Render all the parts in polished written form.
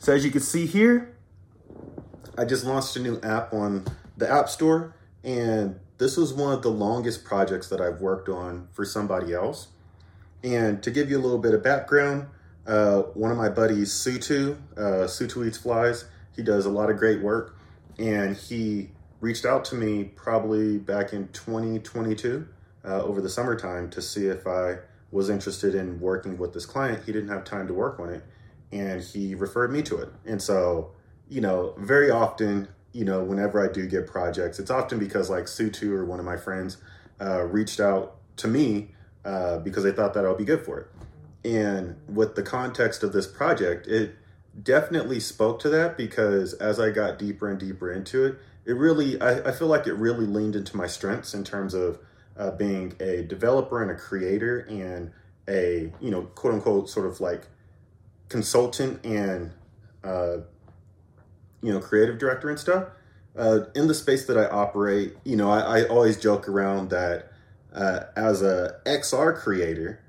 So as you can see here, I just launched a new app on the App Store, and this was one of the longest projects that I've worked on for somebody else. And to give you a little bit of background, one of my buddies, Sutu Eats Flies, he does a lot of great work, and he reached out to me probably back in 2022 over the summertime to see if I was interested in working with this client. He didn't have time to work on it, and he referred me to it. And so, very often, whenever I do get projects, it's often because like Sutu or one of my friends reached out to me because they thought that I would be good for it. And with the context of this project, it definitely spoke to that, because as I got deeper and deeper into it, I feel like it really leaned into my strengths in terms of being a developer and a creator and a, quote unquote, sort of like consultant and, creative director and stuff. In the space that I operate, I always joke around that as a XR creator,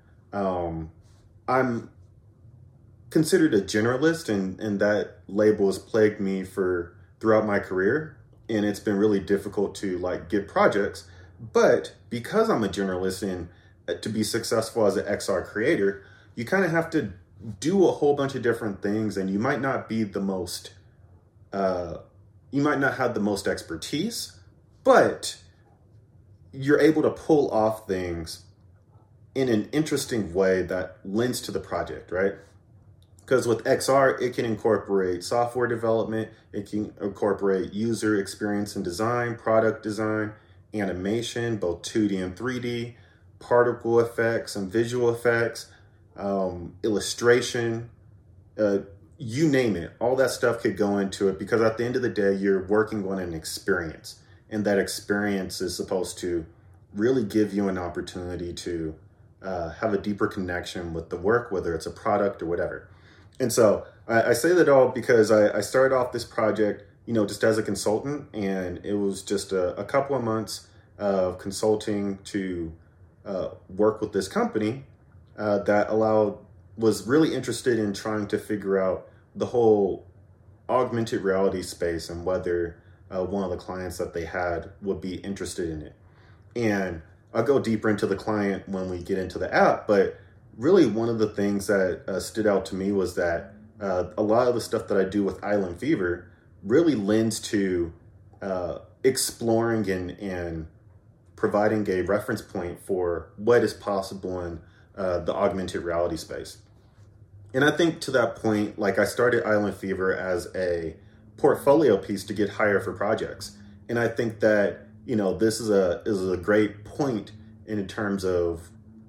I'm considered a generalist, and that label has plagued me throughout my career, and it's been really difficult to get projects. But because I'm a generalist, and to be successful as an XR creator, you kind of have to do a whole bunch of different things, and you might not be the most, you might not have the most expertise, but you're able to pull off things in an interesting way that lends to the project, right? Because with XR, it can incorporate software development, it can incorporate user experience and design, product design, animation, both 2D and 3D, particle effects and visual effects, illustration, you name it. All that stuff could go into it, because at the end of the day, you're working on an experience, and that experience is supposed to really give you an opportunity to have a deeper connection with the work, whether it's a product or whatever. And so I say that all because I started off this project, just as a consultant, and it was just a couple of months of consulting to work with this company that was really interested in trying to figure out the whole augmented reality space and whether one of the clients that they had would be interested in it. And I'll go deeper into the client when we get into the app, but really one of the things that stood out to me was that a lot of the stuff that I do with Island Fever really lends to exploring and providing a reference point for what is possible in the augmented reality space. And I think to that point, I started Island Fever as a portfolio piece to get hired for projects. And I think that, this is a great point in terms of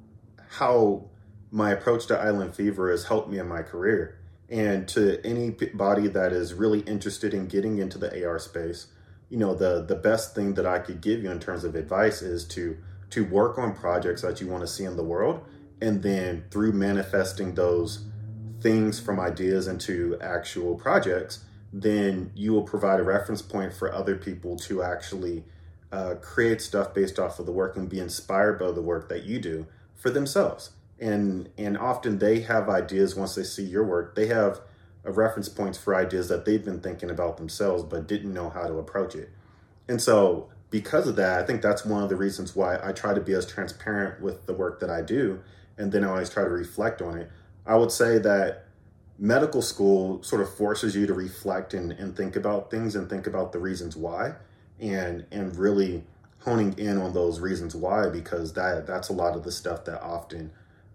how my approach to Island Fever has helped me in my career. And to anybody that is really interested in getting into the AR space, the best thing that I could give you in terms of advice is to work on projects that you want to see in the world. And then through manifesting those things from ideas into actual projects, then you will provide a reference point for other people to actually create stuff based off of the work and be inspired by the work that you do for themselves. And often they have ideas once they see your work. They have a reference points for ideas that they've been thinking about themselves but didn't know how to approach it. And so because of that, I think that's one of the reasons why I try to be as transparent with the work that I do, and then I always try to reflect on it. I would say that medical school sort of forces you to reflect and think about things and think about the reasons why, and really honing in on those reasons why, because that's a lot of the stuff that often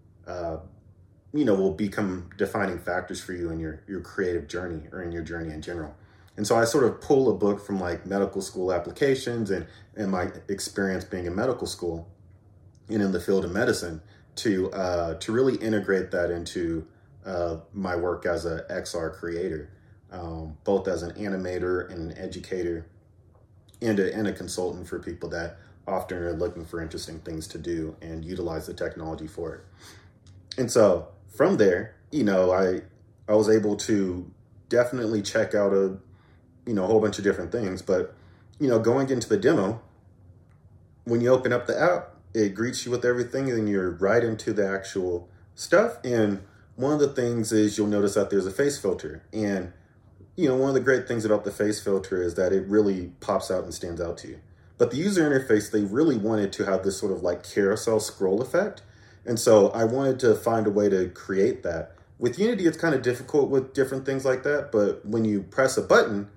will become defining factors for you in your creative journey or in your journey in general. And so I sort of pull a book from medical school applications and my experience being in medical school and in the field of medicine to really integrate that into my work as a XR creator, both as an animator and an educator and a consultant for people that often are looking for interesting things to do and utilize the technology for it. And so from there, I was able to definitely check out a whole bunch of different things. But, going into the demo, when you open up the app, it greets you with everything and you're right into the actual stuff. And one of the things is you'll notice that there's a face filter. And one of the great things about the face filter is that it really pops out and stands out to you. But the user interface, they really wanted to have this sort of like carousel scroll effect. And so I wanted to find a way to create that. With Unity, it's kind of difficult with different things like that. But when you press a button,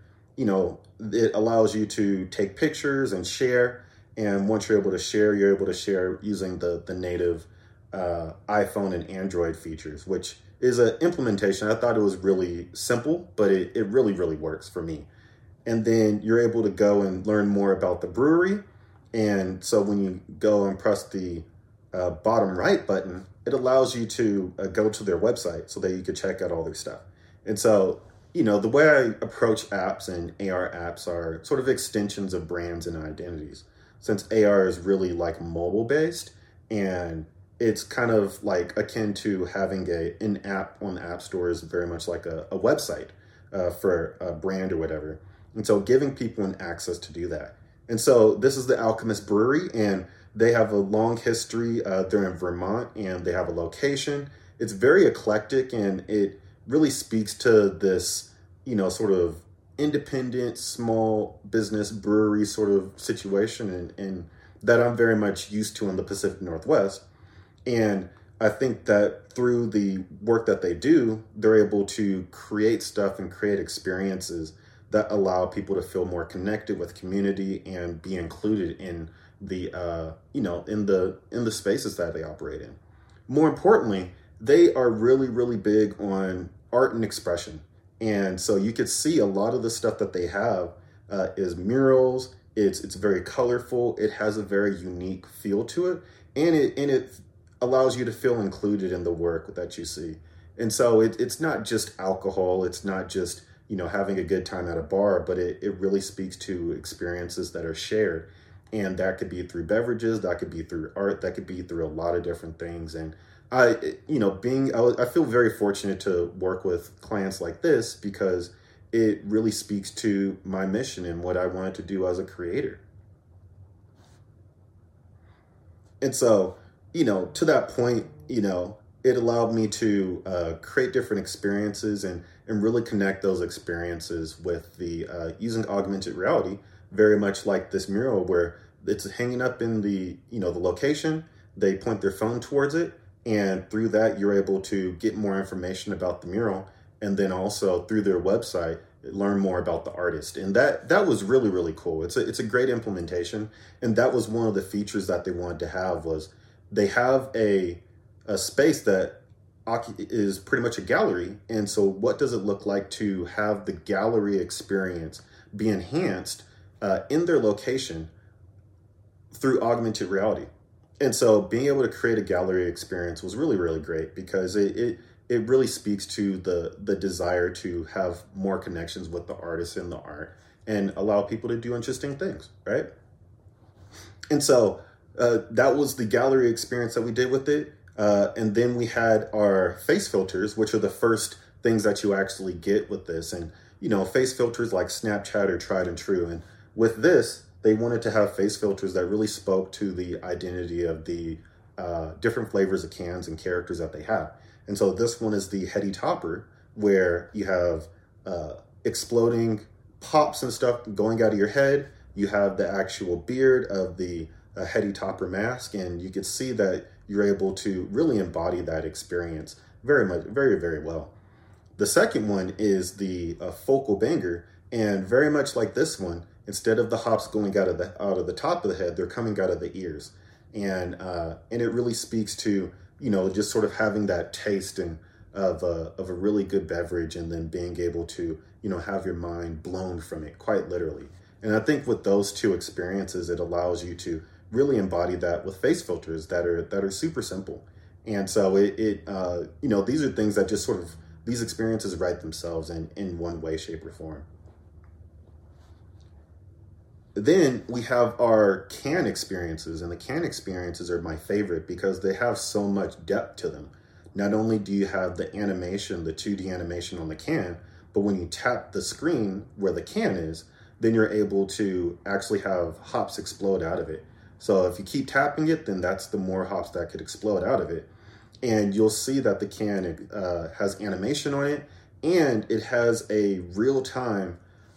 it allows you to take pictures and share. And once you're able to share using the native iPhone and Android features, which is an implementation. I thought it was really simple, but it really, really works for me. And then you're able to go and learn more about the brewery. And so when you go and press the bottom right button, it allows you to go to their website so that you could check out all their stuff. And so, the way I approach apps and AR apps are sort of extensions of brands and identities. Since AR is really like mobile based, and it's kind of like akin to having an app on the App Store is very much like a website for a brand or whatever. And so giving people an access to do that. And so this is the Alchemist Brewery, and they have a long history. They're in Vermont, and they have a location. It's very eclectic, and it really speaks to this, sort of independent, small business brewery sort of situation and that I'm very much used to in the Pacific Northwest. And I think that through the work that they do, they're able to create stuff and create experiences that allow people to feel more connected with community and be included in the, in the spaces that they operate in. More importantly, they are really, really big on art and expression. And so you could see a lot of the stuff that they have is murals. It's very colorful. It has a very unique feel to it. And it allows you to feel included in the work that you see. And so it's not just alcohol. It's not just, having a good time at a bar, but it really speaks to experiences that are shared. And that could be through beverages, that could be through art, that could be through a lot of different things. And I feel very fortunate to work with clients like this because it really speaks to my mission and what I wanted to do as a creator. And so, to that point, it allowed me to create different experiences and really connect those experiences with the using augmented reality, very much like this mural where it's hanging up in the location. They point their phone towards it, and through that, you're able to get more information about the mural, and then also through their website, learn more about the artist. And that was really, really cool. It's a great implementation, and that was one of the features that they wanted to have was they have a space that is pretty much a gallery. And so what does it look like to have the gallery experience be enhanced in their location through augmented reality? And so being able to create a gallery experience was really, really great because it really speaks to the desire to have more connections with the artist and the art and allow people to do interesting things, right? And so that was the gallery experience that we did with it. And then we had our face filters, which are the first things that you actually get with this. And, face filters like Snapchat are tried and true. And with this, they wanted to have face filters that really spoke to the identity of the different flavors of cans and characters that they have. And so this one is the Heady Topper, where you have exploding pops and stuff going out of your head. You have the actual beard of the Heady Topper mask, and you can see that you're able to really embody that experience very, very well. The second one is the Focal Banger, and very much like this one, instead of the hops going out of the top of the head, they're coming out of the ears, and it really speaks to just sort of having that taste of a really good beverage, and then being able to have your mind blown from it, quite literally. And I think with those two experiences, it allows you to really embody that with face filters that are super simple. And so these are things that just sort of these experiences write themselves in one way, shape, or form. Then we have our can experiences, and the can experiences are my favorite because they have so much depth to them. Not only do you have the animation, the 2D animation on the can, but when you tap the screen where the can is, then you're able to actually have hops explode out of it. So if you keep tapping it, then that's the more hops that could explode out of it. And you'll see that the can has animation on it, and it has a real time,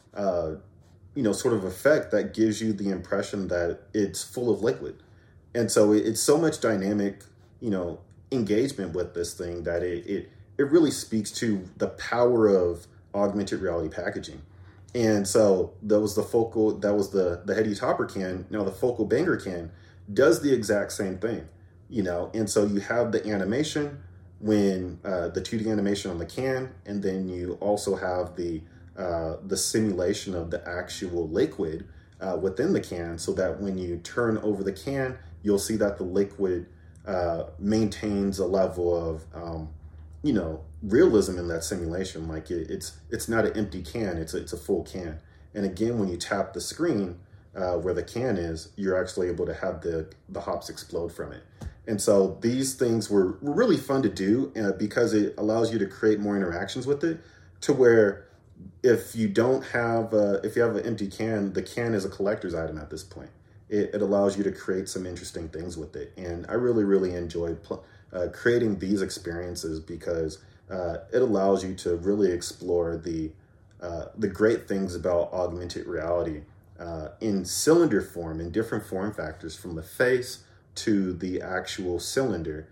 sort of effect that gives you the impression that it's full of liquid. And so it's so much dynamic, engagement with this thing that it really speaks to the power of augmented reality packaging. And so that was the Heady Topper can. Now the Focal Banger can does the exact same thing, and so you have the animation when the 2D animation on the can, and then you also have the simulation of the actual liquid within the can, so that when you turn over the can, you'll see that the liquid maintains a level of realism in that simulation. Like it's not an empty can, it's a full can. And again, when you tap the screen where the can is, you're actually able to have the hops explode from it. And so these things were really fun to do because it allows you to create more interactions with it, to where if you have an empty can, the can is a collector's item at this point. It allows you to create some interesting things with it. And I really, really enjoyed creating these experiences because it allows you to really explore the great things about augmented reality in cylinder form, in different form factors, from the face to the actual cylinder,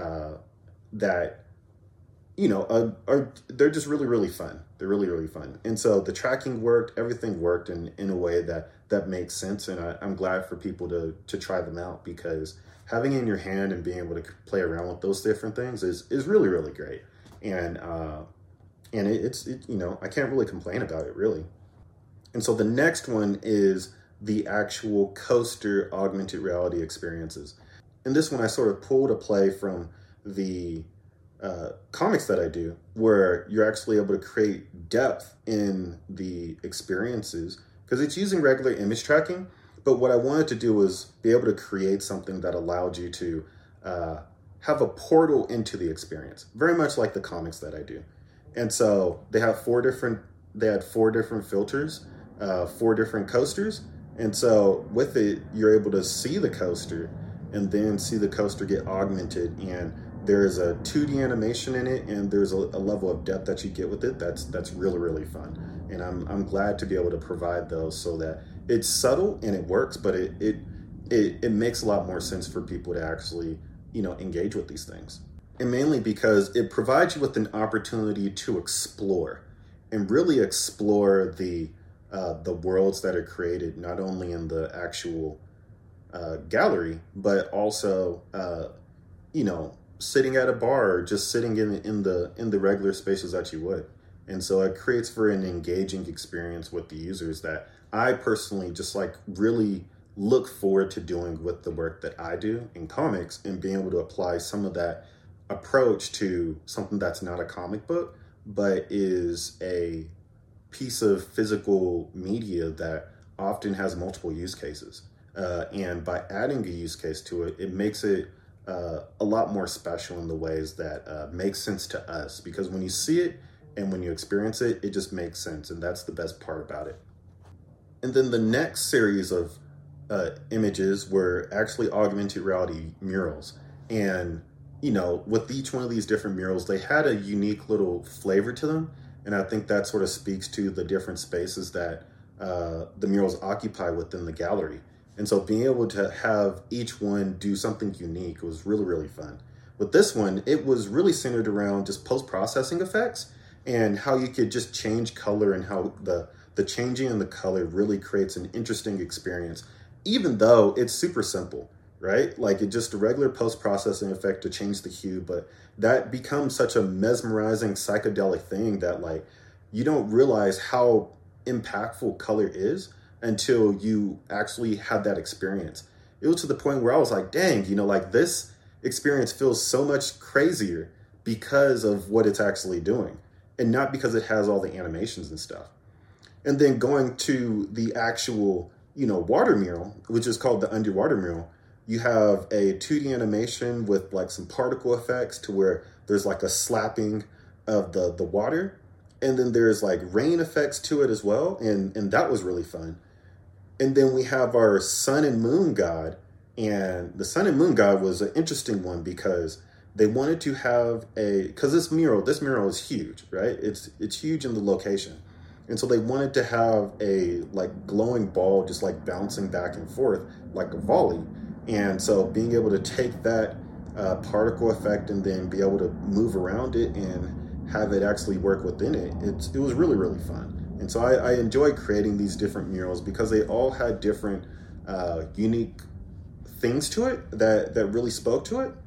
that they're just really, really fun. They're really, really fun. And so the tracking worked, everything worked in a way that makes sense. And I'm glad for people to try them out, because having it in your hand and being able to play around with those different things is really, really great. And it's I can't really complain about it, really. And so the next one is the actual coaster augmented reality experiences. And this one I sort of pulled a play from the comics that I do, where you're actually able to create depth in the experiences, because it's using regular image tracking. But what I wanted to do was be able to create something that allowed you to have a portal into the experience, very much like the comics that I do. And so they had four different filters, 4 different coasters. And so with it, you're able to see the coaster and then see the coaster get augmented. And there's a 2D animation in it, and there's a level of depth that you get with it that's really, really fun. And I'm glad to be able to provide those, so that it's subtle and it works, but it makes a lot more sense for people to actually engage with these things. And mainly because it provides you with an opportunity to explore and really explore the worlds that are created, not only in the actual gallery, but also sitting at a bar, or just sitting in the regular spaces that you would. And so it creates for an engaging experience with the users that I personally just really look forward to doing with the work that I do in comics, and being able to apply some of that approach to something that's not a comic book, but is a piece of physical media that often has multiple use cases. And by adding a use case to it, it makes it a lot more special in the ways that make sense to us. Because when you see it and when you experience it, it just makes sense. And that's the best part about it. And then the next series of images were actually augmented reality murals. And, with each one of these different murals, they had a unique little flavor to them. And I think that sort of speaks to the different spaces that the murals occupy within the gallery. And so being able to have each one do something unique was really, really fun. With this one, it was really centered around just post-processing effects and how you could just change color, and how the changing in the color really creates an interesting experience, even though it's super simple, right? Like, it's just a regular post-processing effect to change the hue, but that becomes such a mesmerizing psychedelic thing that you don't realize how impactful color is until you actually have that experience. It was to the point where I was like, dang, this experience feels so much crazier because of what it's actually doing, and not because it has all the animations and stuff. And then going to the actual, water mural, which is called the underwater mural, you have a 2D animation with some particle effects, to where there's a slapping of the water. And then there's rain effects to it as well. And that was really fun. And then we have our sun and moon god. And the sun and moon god was an interesting one, because they wanted to have because this mural is huge, right? It's huge in the location. And so they wanted to have a like glowing ball just like bouncing back and forth like a volley. And so being able to take that particle effect and then be able to move around it and have it actually work within it, it was really, really fun. And so I enjoyed creating these different murals because they all had different unique things to it that really spoke to it.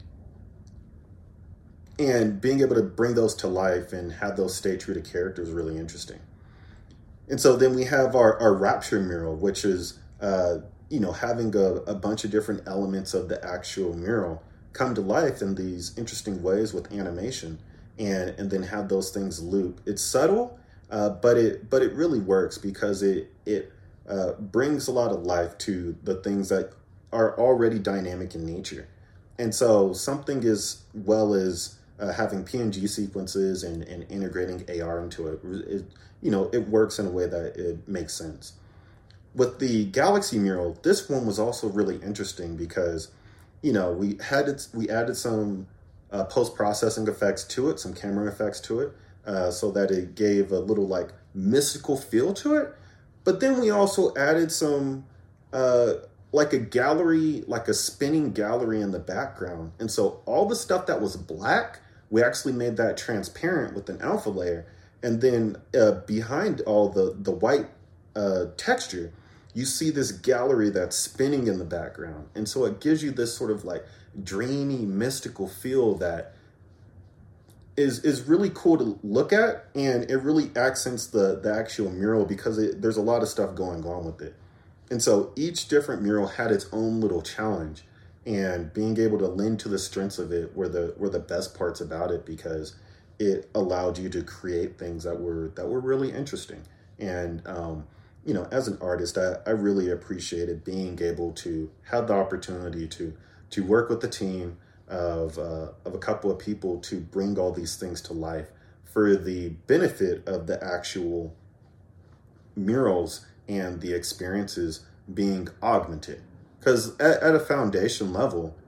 And being able to bring those to life and have those stay true to character is really interesting. And so then we have our Rapture mural, which is, having a bunch of different elements of the actual mural come to life in these interesting ways with animation and then have those things loop. It's subtle, but it really works because it brings a lot of life to the things that are already dynamic in nature. And so something as well as having PNG sequences and integrating AR into it, it works in a way that it makes sense. With the Galaxy mural, this one was also really interesting because, we added some post-processing effects to it, some camera effects to it, so that it gave a little like mystical feel to it. But then we also added some like a gallery, like a spinning gallery in the background. And so all the stuff that was black, we actually made that transparent with an alpha layer. And then behind all the white texture, you see this gallery that's spinning in the background. And so it gives you this sort of like dreamy, mystical feel that is really cool to look at. And it really accents the actual mural because there's a lot of stuff going on with it. And so each different mural had its own little challenge, and being able to lend to the strengths of it were the best parts about it because it allowed you to create things that were really interesting. And, as an artist, I really appreciated being able to have the opportunity to work with the team of a couple of people to bring all these things to life for the benefit of the actual murals and the experiences being augmented. Because at a foundation level,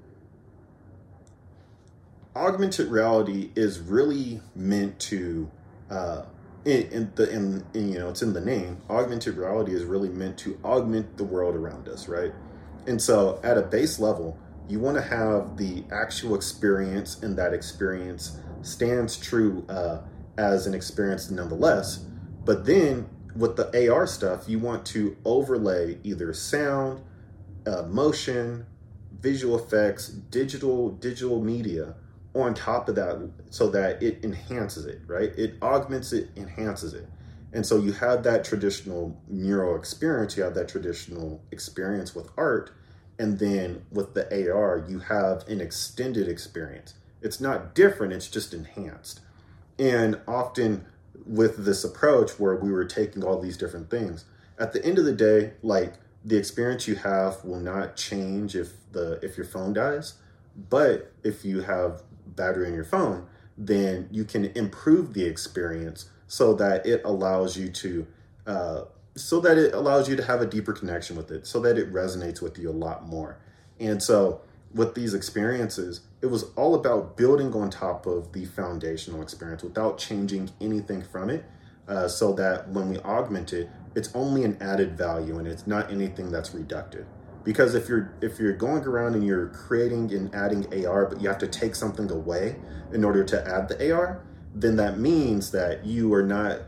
augmented reality is really meant to, it's in the name. Augmented reality is really meant to augment the world around us, right? And so, at a base level, you want to have the actual experience, and that experience stands true as an experience nonetheless. But then, with the AR stuff, you want to overlay either sound, motion, visual effects, digital media on top of that so that it enhances it, right? It augments it, enhances it. And so you have that traditional mural experience, you have that traditional experience with art, and then with the AR, you have an extended experience. It's not different, it's just enhanced. And often with this approach where we were taking all these different things, at the end of the day, like the experience you have will not change if your phone dies, but if you have battery in your phone, then you can improve the experience so that it allows you to have a deeper connection with it, so that it resonates with you a lot more. And so with these experiences, it was all about building on top of the foundational experience without changing anything from it, so that when we augment it, it's only an added value and it's not anything that's reductive. Because if you're going around and you're creating and adding AR, but you have to take something away in order to add the AR, then that means that you're not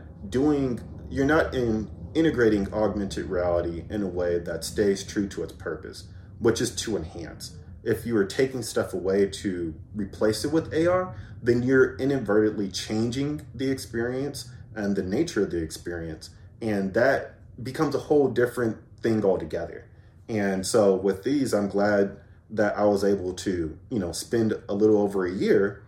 integrating augmented reality in a way that stays true to its purpose, which is to enhance. If you are taking stuff away to replace it with AR, then you're inadvertently changing the experience and the nature of the experience. And that becomes a whole different thing altogether. And so with these, I'm glad that I was able to, spend a little over a year,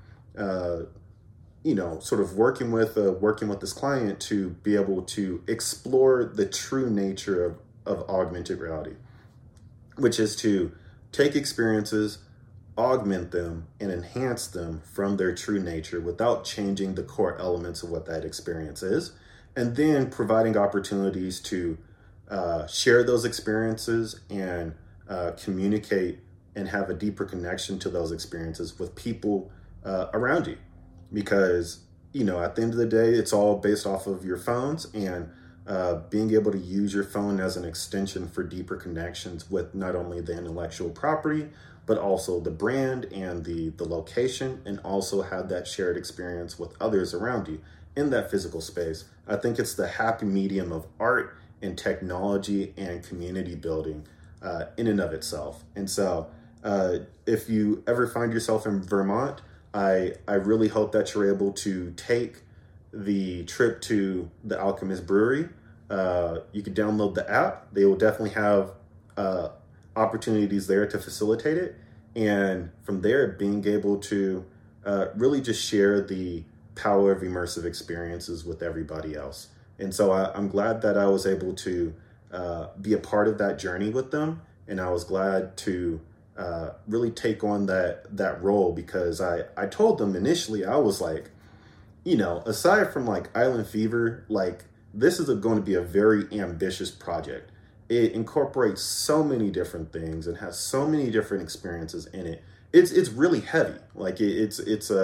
sort of working with this client to be able to explore the true nature of augmented reality, which is to take experiences, augment them, and enhance them from their true nature without changing the core elements of what that experience is, and then providing opportunities to share those experiences and communicate and have a deeper connection to those experiences with people around you. Because, at the end of the day, it's all based off of your phones, and being able to use your phone as an extension for deeper connections with not only the intellectual property, but also the brand and the location, and also have that shared experience with others around you in that physical space. I think it's the happy medium of art and technology and community building in and of itself. And so if you ever find yourself in Vermont, I really hope that you're able to take the trip to the Alchemist Brewery. You can download the app. They will definitely have opportunities there to facilitate it. And from there, being able to really just share the power of immersive experiences with everybody else. And so I'm glad that I was able to be a part of that journey with them. And I was glad to really take on that role, because I told them initially, I was like, aside from like Island Fever, like this is going to be a very ambitious project. It incorporates so many different things and has so many different experiences in it. It's really heavy. Like it's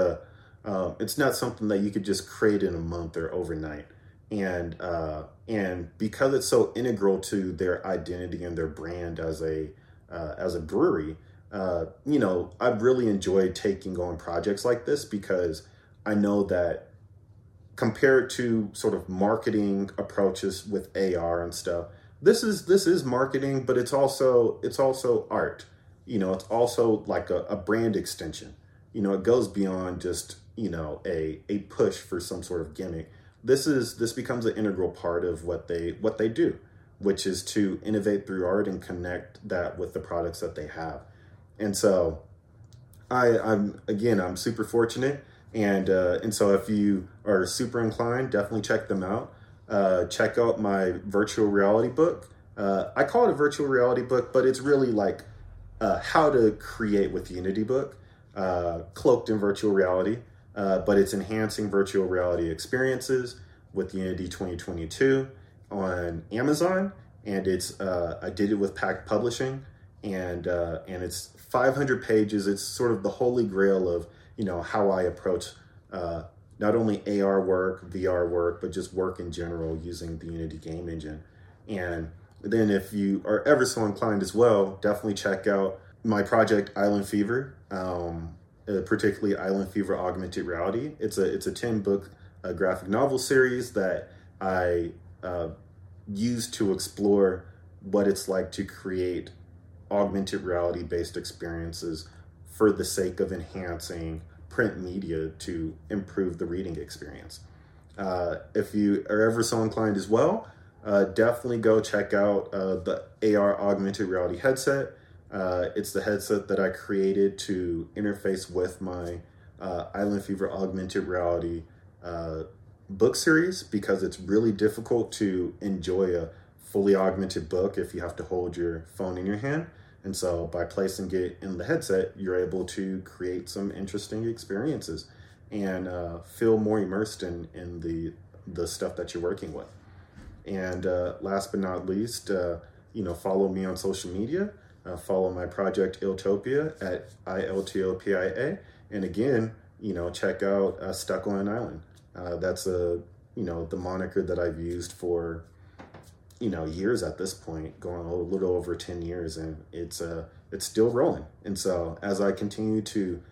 not something that you could just create in a month or overnight. And because it's so integral to their identity and their brand as a brewery, I've really enjoyed taking on projects like this, because I know that compared to sort of marketing approaches with AR and stuff, this is marketing, but it's also art. It's also like a brand extension. It goes beyond just, a push for some sort of gimmick. This becomes an integral part of what they do, which is to innovate through art and connect that with the products that they have. And so I'm super fortunate. And so if you are super inclined, definitely check them out. Check out my virtual reality book. I call it a virtual reality book, but it's really like how to create with Unity book, cloaked in virtual reality. But it's enhancing virtual reality experiences with Unity 2022 on Amazon. And I did it with Pact Publishing, and it's 500 pages. It's sort of the holy grail of how I approach not only AR work, VR work, but just work in general using the Unity game engine. And then if you are ever so inclined as well, definitely check out my project Island Fever, particularly Island Fever Augmented Reality. It's a 10-book graphic novel series that I use to explore what it's like to create augmented reality based experiences for the sake of enhancing print media to improve the reading experience. If you are ever so inclined as well, definitely go check out the AR augmented reality headset. It's the headset that I created to interface with my Island Fever augmented reality book series, because it's really difficult to enjoy a fully augmented book if you have to hold your phone in your hand. And so by placing it in the headset, you're able to create some interesting experiences and feel more immersed in the stuff that you're working with. And last but not least, follow me on social media. Follow my project Iltopia at ILTOPIA. And again, check out Stuck on an Island. That's the moniker that I've used for years at this point, going a little over 10 years, and it's still rolling. And so as I continue to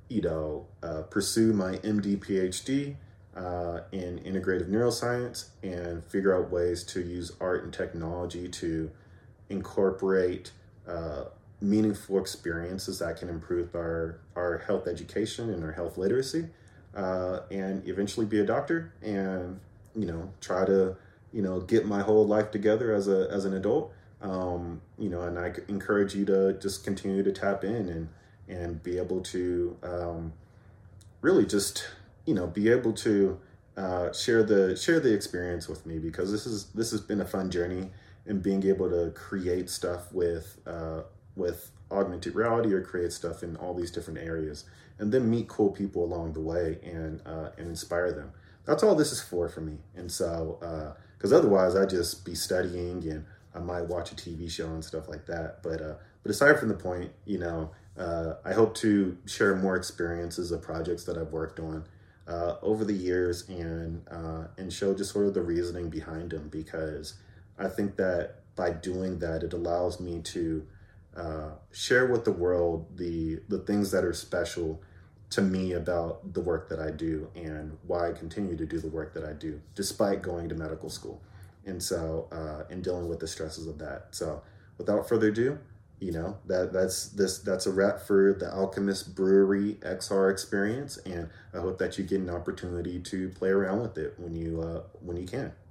pursue my MD PhD in integrative neuroscience and figure out ways to use art and technology to incorporate meaningful experiences that can improve our health education and our health literacy, and eventually be a doctor and try to get my whole life together as an adult. And I encourage you to just continue to tap in and be able to really just be able to share the experience with me, because this has been a fun journey, and being able to create stuff with augmented reality or create stuff in all these different areas, and then meet cool people along the way and inspire them. That's all this is for me. And so, because otherwise I'd just be studying and I might watch a TV show and stuff like that. But But aside from the point, I hope to share more experiences of projects that I've worked on over the years, and show just sort of the reasoning behind them, because I think that by doing that, it allows me to share with the world the things that are special to me about the work that I do and why I continue to do the work that I do despite going to medical school, and dealing with the stresses of that. So without further ado, that's a wrap for the Alchemist Brewery XR experience, and I hope that you get an opportunity to play around with it when you can.